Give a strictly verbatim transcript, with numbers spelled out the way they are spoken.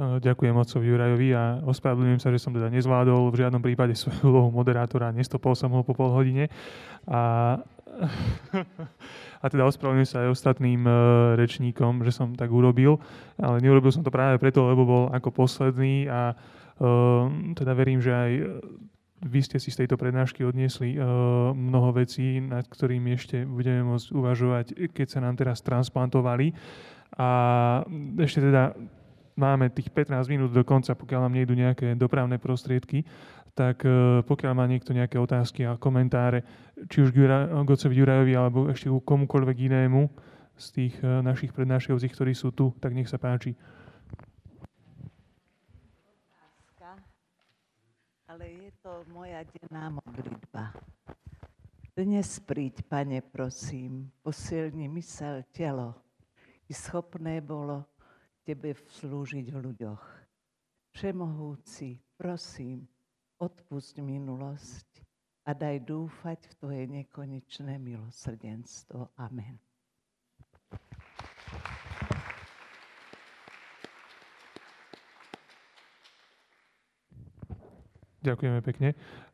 ďakujem otcovi Jurajovi a ospravedlňujem sa, že som teda nezvládol v žiadnom prípade svoju úlohu moderátora, nestopol som ho po pol hodine. A, a teda ospravedlňujem sa aj ostatným rečníkom, že som tak urobil, ale neurobil som to práve preto, lebo bol ako posledný a teda verím, že aj vy ste si z tejto prednášky odniesli mnoho vecí, nad ktorými ešte budeme môcť uvažovať, keď sa nám teraz transplantovali. A ešte teda máme tých pätnásť minút do konca, pokiaľ nám nejdu nejaké dopravné prostriedky, tak pokiaľ má niekto nejaké otázky a komentáre, či už k otcovi Jurajovi, alebo ešte ku komukoľvek inému z tých našich prednášajúcich, ktorí sú tu, tak nech sa páči. Otázka, ale je to moja denná modlitba. Dnes príď, Pane, prosím, posilni myseľ, telo, i schopné bolo Tebe slúžiť v ľuďoch. Všemohúci, prosím, odpusť minulosť a daj dúfať v Tvoje nekonečné milosrdenstvo. Amen. Ďakujeme pekne.